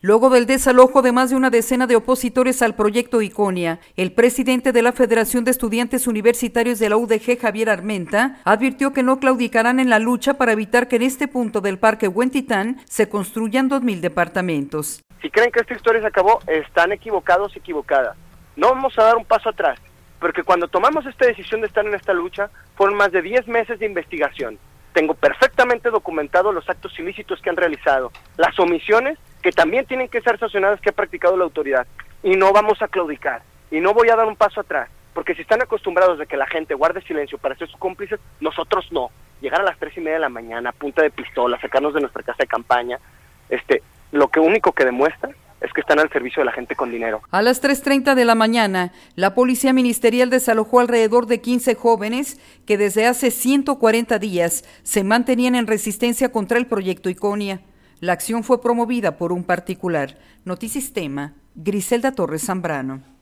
Luego del desalojo de más de una decena de opositores al proyecto Iconia, el presidente de la Federación de Estudiantes Universitarios de la UDG, Javier Armenta, advirtió que no claudicarán en la lucha para evitar que en este punto del Parque Huentitán se construyan 2,000 departamentos. Si creen que esta historia se acabó, están equivocados, equivocadas. No vamos a dar un paso atrás, porque cuando tomamos esta decisión de estar en esta lucha, fueron más de 10 meses de investigación. Tengo perfectamente documentado los actos ilícitos que han realizado, las omisiones que también tienen que ser sancionadas que ha practicado la autoridad, y no vamos a claudicar, y no voy a dar un paso atrás, porque si están acostumbrados de que la gente guarde silencio para ser sus cómplices, nosotros no. Llegar a las 3:30 de la mañana, a punta de pistola, sacarnos de nuestra casa de campaña, lo que único que demuestra es que están al servicio de la gente con dinero. A las 3:30 de la mañana, la Policía Ministerial desalojó alrededor de 15 jóvenes que desde hace 140 días se mantenían en resistencia contra el proyecto Iconia. La acción fue promovida por un particular. Notisistema, Griselda Torres Zambrano.